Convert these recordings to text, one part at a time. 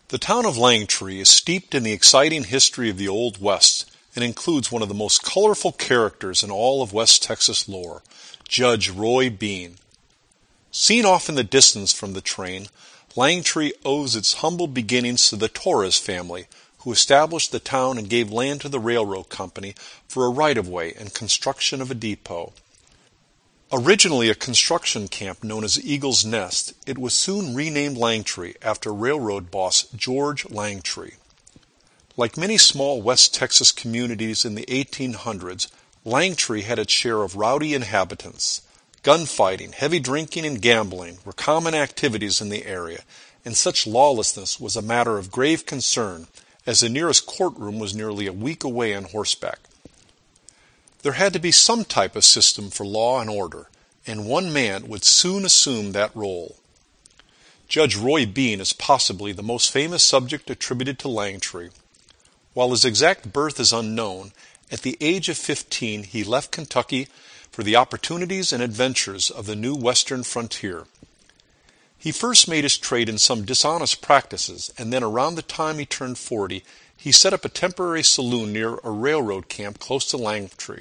The town of Langtree is steeped in the exciting history of the Old West and includes one of the most colorful characters in all of West Texas lore, Judge Roy Bean. Seen off in the distance from the train, Langtree owes its humble beginnings to the Torres family, who established the town and gave land to the railroad company for a right-of-way and construction of a depot. Originally a construction camp known as Eagle's Nest, it was soon renamed Langtree after railroad boss George Langtree. Like many small West Texas communities in the 1800s, Langtree had its share of rowdy inhabitants. Gunfighting, heavy drinking, and gambling were common activities in the area, and such lawlessness was a matter of grave concern, as the nearest courtroom was nearly a week away on horseback. There had to be some type of system for law and order, and one man would soon assume that role. Judge Roy Bean is possibly the most famous subject attributed to Langtree. While his exact birth is unknown, at the age of 15 he left Kentucky for the opportunities and adventures of the new western frontier. He first made his trade in some dishonest practices, and then around the time he turned 40, he set up a temporary saloon near a railroad camp close to Langtree.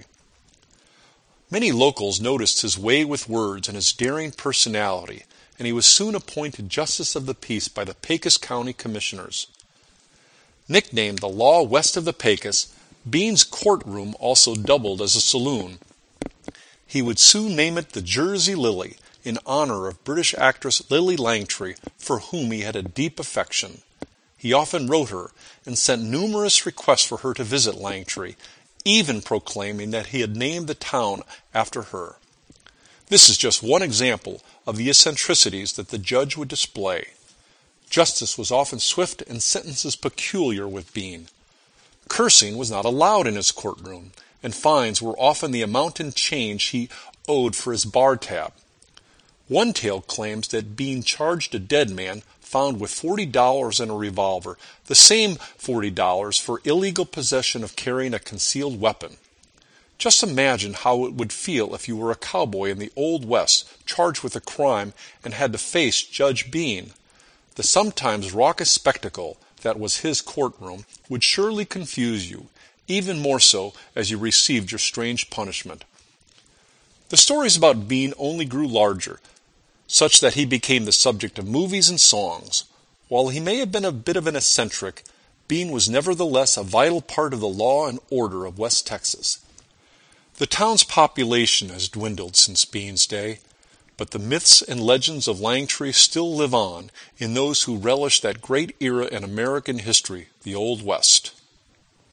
Many locals noticed his way with words and his daring personality, and he was soon appointed Justice of the Peace by the Pecos County Commissioners. Nicknamed the Law West of the Pecos, Bean's courtroom also doubled as a saloon. He would soon name it the Jersey Lily, in honor of British actress Lily Langtree, for whom he had a deep affection. He often wrote her and sent numerous requests for her to visit Langtree, even proclaiming that he had named the town after her. This is just one example of the eccentricities that the judge would display. Justice was often swift and sentences peculiar with Bean. Cursing was not allowed in his courtroom, and fines were often the amount in change he owed for his bar tab. One tale claims that Bean charged a dead man found with $40 in a revolver, the same $40 for illegal possession of carrying a concealed weapon. Just imagine how it would feel if you were a cowboy in the Old West, charged with a crime, and had to face Judge Bean. The sometimes raucous spectacle that was his courtroom would surely confuse you, even more so as you received your strange punishment. The stories about Bean only grew larger, such that he became the subject of movies and songs. While he may have been a bit of an eccentric, Bean was nevertheless a vital part of the law and order of West Texas. The town's population has dwindled since Bean's day, but the myths and legends of Langtree still live on in those who relish that great era in American history, the Old West.